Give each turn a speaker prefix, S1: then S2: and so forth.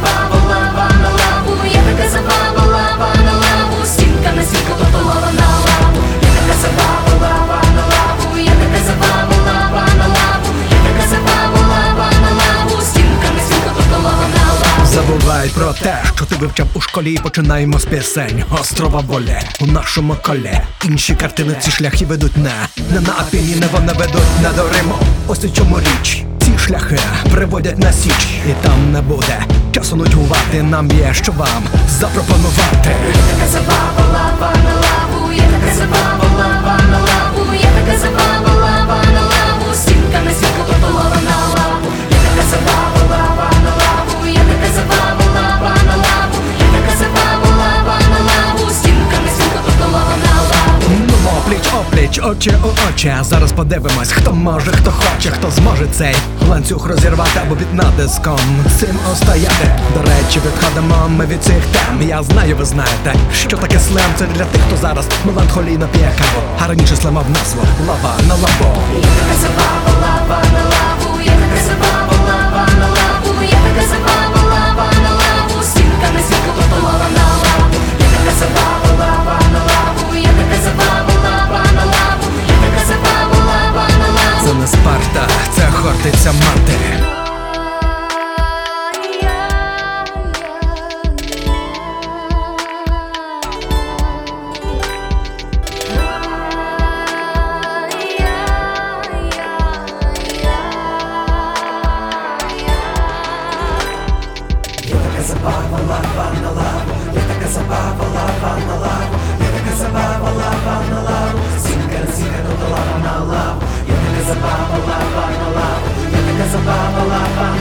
S1: забава, лава на лаву, є така забава, лава на лаву, стінка на стінку, тобто лава на лаву. Є така забава, лава на лаву, є така забава, лава на лаву, є така забава, лава на лаву, стінка на стінку, тобто лава на лаву.
S2: Забувають про те, що ти вивчав у школі. Починаємо з пісень острова волі у нашому колі. Інші картини ці шляхи ведуть не на Апеніни, вони ведуть не до Риму. Ось у чому річ. Ці шляхи приводять на січ, і там не буде часу нудьгувати. Нам є що вам запропонувати.
S1: Є така забава, лава на лаву, є така забава, лава на лаву, є така забава, лава на лаву, стінка на стінку, тобто лава на лаву. Є така забава, лава на лаву, є така забава, лава на лаву, є така забава, лава на лаву, стінка на стінку, тобто лава на лаву.
S2: Ну, опліч, опліч, очі у очі. Зараз подивимось, хто може, хто хоче, хто зможе цей ланцюг розірвати або під натиском цим остояти. До речі, відходимо ми від цих тем. Я знаю, ви знаєте, що таке слем. Це для тих, хто зараз меланхолійно п'є каву, а раніше слем мав назву лава на лаву.
S1: Є така забава, лава на лаву, є така забава, лава на лаву, є така забава, лава на лаву, стінка на стінку, тобто лава на лаву. Є така забава, лава на лаву, є така забава, лава на лаву, є така забава, лава на лаву.
S2: Це не Спарта, це Хортиця мати.
S1: Є така забава, лава на лаву, є така забава, лава на лаву, є така забава, лава на лаву, стінка на стінку, тобто лава на лаву. Є така забава, лава на лаву, є така забава, лава